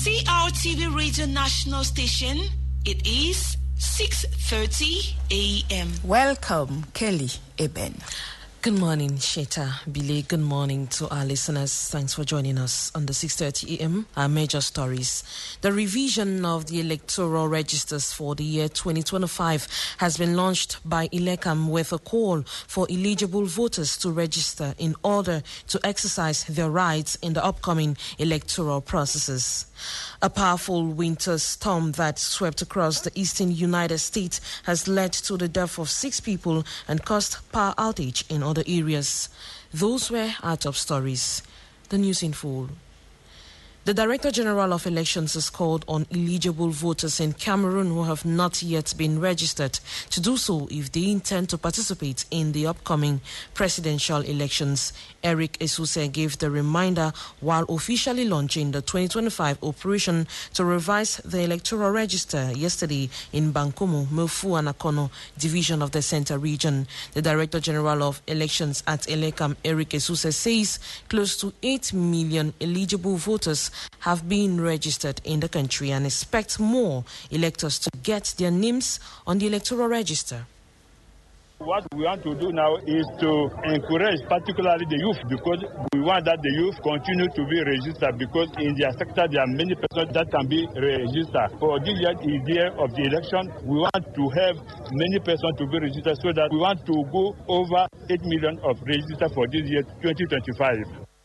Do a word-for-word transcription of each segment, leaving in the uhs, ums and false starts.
C R T V Radio National Station. It is six thirty a m Welcome, Kelly Eben. Good morning, Sheta Bile. Good morning to our listeners. Thanks for joining us on the six thirty a m Our major stories. The revision of the electoral registers for the year twenty twenty-five has been launched by ILECAM with a call for eligible voters to register in order to exercise their rights in the upcoming electoral processes. A powerful winter storm that swept across the eastern United States has led to the death of six people and caused power outage in other areas. Those were our top stories. The news in full. The Director General of Elections has called on eligible voters in Cameroon who have not yet been registered to do so if they intend to participate in the upcoming presidential elections. Eric Esuse gave the reminder while officially launching the twenty twenty-five operation to revise the electoral register yesterday in Bankomo, Mofu and Akono division of the Center region. The Director General of Elections at ELECAM, Eric Esuse, says close to eight million eligible voters have been registered in the country and expect more electors to get their names on the electoral register. What we want to do now is to encourage particularly the youth, because we want that the youth continue to be registered, because in their sector there are many persons that can be registered. For this year, the year of the election, we want to have many persons to be registered, so that we want to go over eight million of registered for this year twenty twenty-five.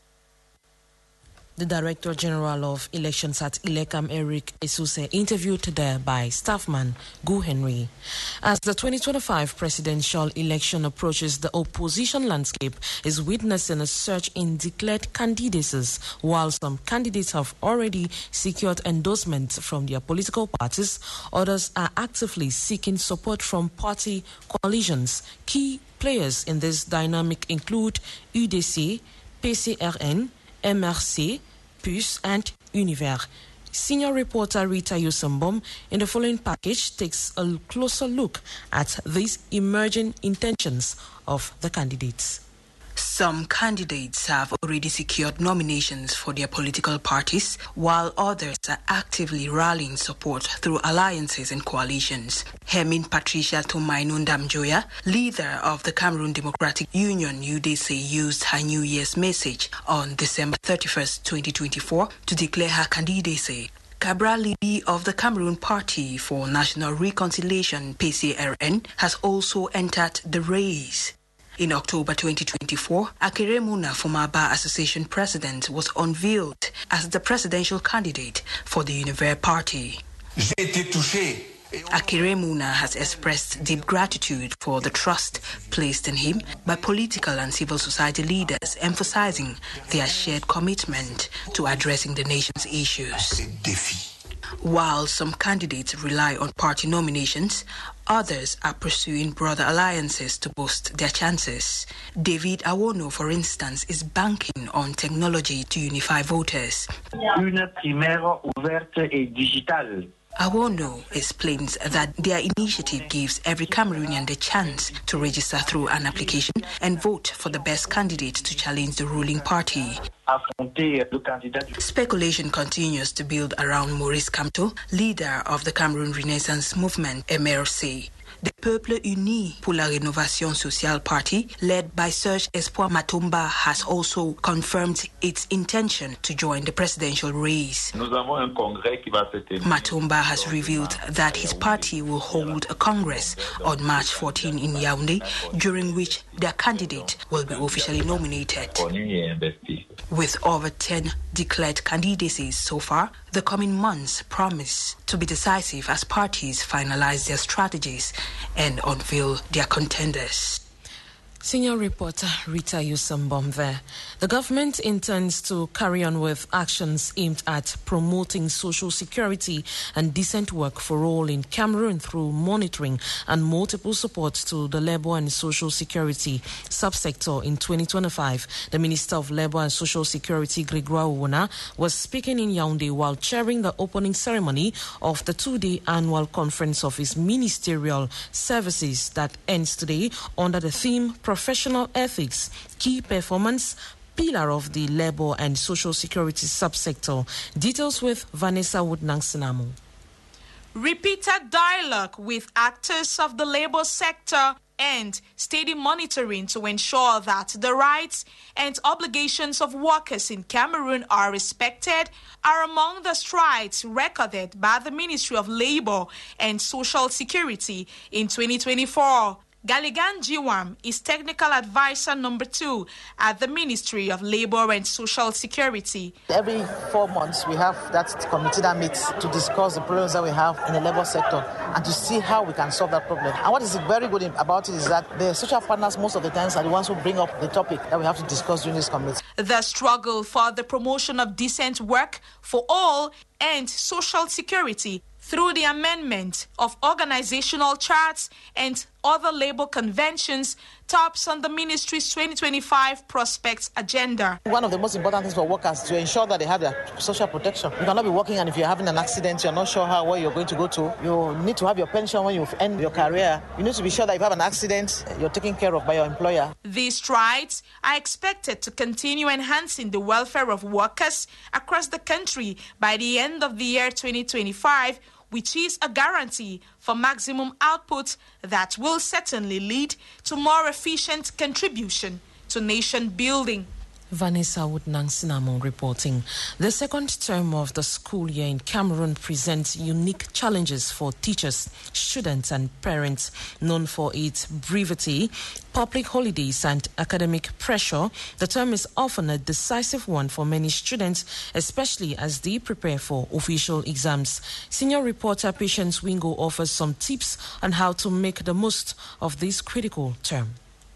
The Director General of Elections at ILECAM, Eric Esuse, interviewed there by staffman Gu Henry. As the twenty twenty-five presidential election approaches, the opposition landscape is witnessing a surge in declared candidacies, while some candidates have already secured endorsement from their political parties. Others are actively seeking support from party coalitions. Key players in this dynamic include U D C, P C R N, M R C, Puce, and Univers. Senior reporter Rita Yusambom in the following package takes a closer look at these emerging intentions of the candidates. Some candidates have already secured nominations for their political parties, while others are actively rallying support through alliances and coalitions. Hermine Patricia Tomainundamjoya, leader of the Cameroon Democratic Union U D C, used her New Year's message on December thirty-first, twenty twenty-four to declare her candidacy. Cabral Lidi of the Cameroon Party for National Reconciliation, P C R N, has also entered the race. In October twenty twenty-four, Akere Muna, former Bar Association president, was unveiled as the presidential candidate for the Univers Party. Akere Muna has expressed deep gratitude for the trust placed in him by political and civil society leaders, emphasizing their shared commitment to addressing the nation's issues. While some candidates rely on party nominations, others are pursuing broader alliances to boost their chances. David Awono, for instance, is banking on technology to unify voters. Une primaire ouverte et digitale. Awono explains that their initiative gives every Cameroonian the chance to register through an application and vote for the best candidate to challenge the ruling party. Speculation continues to build around Maurice Kamto, leader of the Cameroon Renaissance Movement, M R C. The Peuple Uni pour la Rénovation Sociale Party, led by Serge Espoir Matomba, has also confirmed its intention to join the presidential race. Matomba has revealed that his party will hold a congress on March fourteenth in Yaoundé, during which their candidate will be officially nominated. With over ten declared candidacies so far, the coming months promise to be decisive as parties finalize their strategies and unveil their contenders. Senior reporter Rita Yusambom there. The government intends to carry on with actions aimed at promoting social security and decent work for all in Cameroon through monitoring and multiple support to the labor and social security subsector in twenty twenty-five. The Minister of Labor and Social Security, Gregoire Owona, was speaking in Yaoundé while chairing the opening ceremony of the two-day annual conference of his ministerial services that ends today under the theme Professional Ethics, Key Performance pillar of the labor and social security subsector. Details with Vanessa Wood-Nangsinamo. Repeated dialogue with actors of the labor sector and steady monitoring to ensure that the rights and obligations of workers in Cameroon are respected are among the strides recorded by the Ministry of Labor and Social Security in twenty twenty-four. Galigan Jiwam is technical advisor number two at the Ministry of Labor and Social Security. Every four months, we have that committee that meets to discuss the problems that we have in the labor sector and to see how we can solve that problem. And what is very good about it is that the social partners most of the times are the ones who bring up the topic that we have to discuss during this committee. The struggle for the promotion of decent work for all and social security through the amendment of organizational charts and other labor conventions tops on the ministry's twenty twenty-five prospects agenda. One of the most important things for workers is to ensure that they have their social protection. You cannot be working, and if you're having an accident, you're not sure how where you're going to go to. You need to have your pension when you end your career. You need to be sure that if you have an accident, you're taken care of by your employer. These strides are expected to continue enhancing the welfare of workers across the country by the end of the year twenty twenty-five, which is a guarantee for maximum output that will certainly lead to more efficient contribution to nation building. Vanessa Wood-Nangsinamo reporting. The second term of the school year in Cameroon presents unique challenges for teachers, students and parents. Known for its brevity, public holidays and academic pressure, the term is often a decisive one for many students, especially as they prepare for official exams. Senior reporter Patience Wingo offers some tips on how to make the most of this critical term.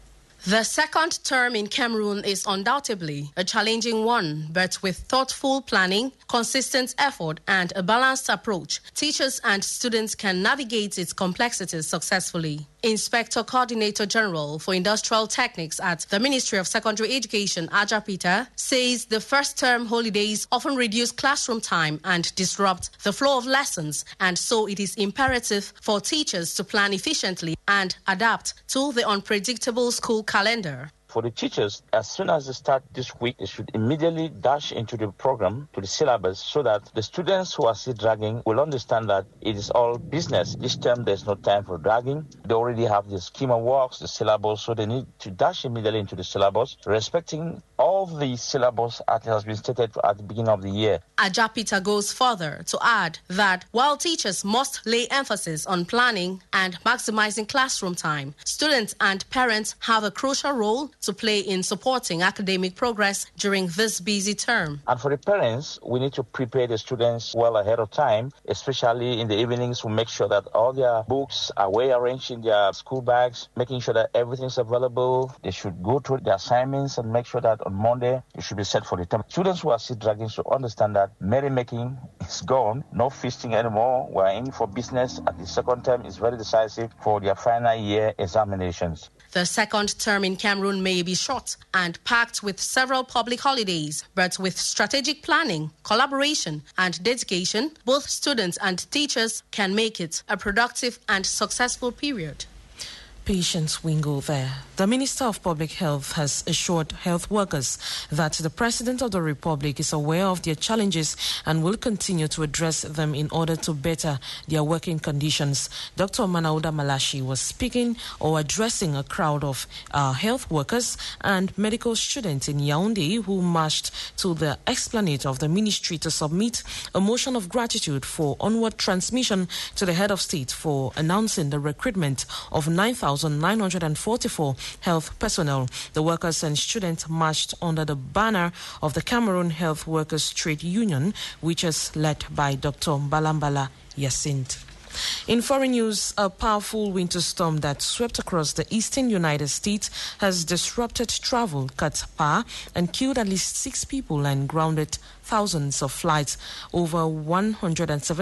The second term in Cameroon is undoubtedly a challenging one, but with thoughtful planning, consistent effort, and a balanced approach, teachers and students can navigate its complexities successfully. Inspector Coordinator General for Industrial Techniques at the Ministry of Secondary Education, Ajapita, says the first term holidays often reduce classroom time and disrupt the flow of lessons, and so it is imperative for teachers to plan efficiently and adapt to the unpredictable school calendar. For the teachers, as soon as they start this week, they should immediately dash into the program, to the syllabus, so that the students who are still dragging will understand that it is all business. This term, there's no time for dragging. They already have the schema works, the syllabus, so they need to dash immediately into the syllabus, respecting all the syllabus as has been stated at the beginning of the year. Ajapita goes further to add that while teachers must lay emphasis on planning and maximizing classroom time, students and parents have a crucial role to play in supporting academic progress during this busy term. And for the parents, we need to prepare the students well ahead of time, especially in the evenings, to make sure that all their books are well arranged in their school bags, making sure that everything's available. They should go through their assignments and make sure that on Monday it should be set for the term. Students who are still dragging should understand that merrymaking is gone, no feasting anymore. We're in for business, and the second term is very decisive for their final year examinations. The second term in Cameroon may be short and packed with several public holidays, but with strategic planning, collaboration, and dedication, both students and teachers can make it a productive and successful period. Patience Wingo there. The Minister of Public Health has assured health workers that the President of the Republic is aware of their challenges and will continue to address them in order to better their working conditions. Doctor Manauda Malashi was speaking or addressing a crowd of uh, health workers and medical students in Yaoundé who marched to the esplanade of the ministry to submit a motion of gratitude for onward transmission to the head of state for announcing the recruitment of nine thousand nine hundred forty-four health personnel. The workers and students marched under the banner of the Cameroon Health Workers Trade Union, which is led by Doctor Balambala Yacinthe. In foreign news, a powerful winter storm that swept across the eastern United States has disrupted travel, cut power, and killed at least six people and grounded thousands of flights. Over one hundred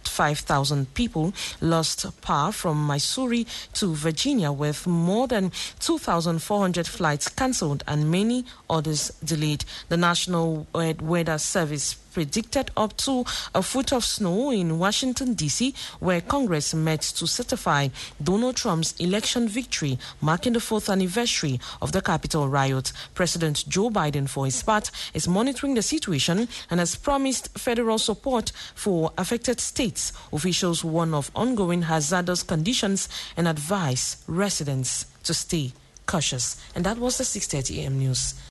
five thousand people lost power from Missouri to Virginia, with more than two thousand four hundred flights cancelled and many others delayed. The National Weather Service predicted up to a foot of snow in Washington, D C, where Congress met to certify Donald Trump's election victory, marking the fourth anniversary of the Capitol riot. President Joe Biden, for his part, is monitoring the situation and has promised federal support for affected states. Officials warn of ongoing hazardous conditions and advise residents to stay cautious. And that was the six thirty a m news.